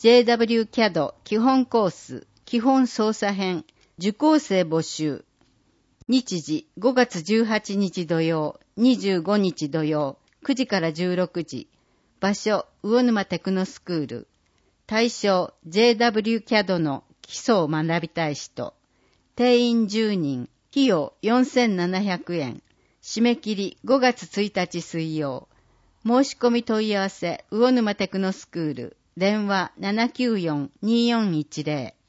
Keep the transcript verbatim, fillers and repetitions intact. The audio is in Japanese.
ジェイダブリューキャド 基本コース、基本操作編、受講生募集。日時ごがつじゅうはちにち土曜、にじゅうごにち土曜、くじからじゅうろくじ。場所、魚沼テクノスクール。対象、ジェイダブリューキャド の基礎を学びたい人。定員じゅうにん、費用よんせんななひゃくえん。締め切りごがつついたち水曜。申し込み問い合わせ、魚沼テクノスクール。電話 ななきゅうよん にーよんいちゼロ。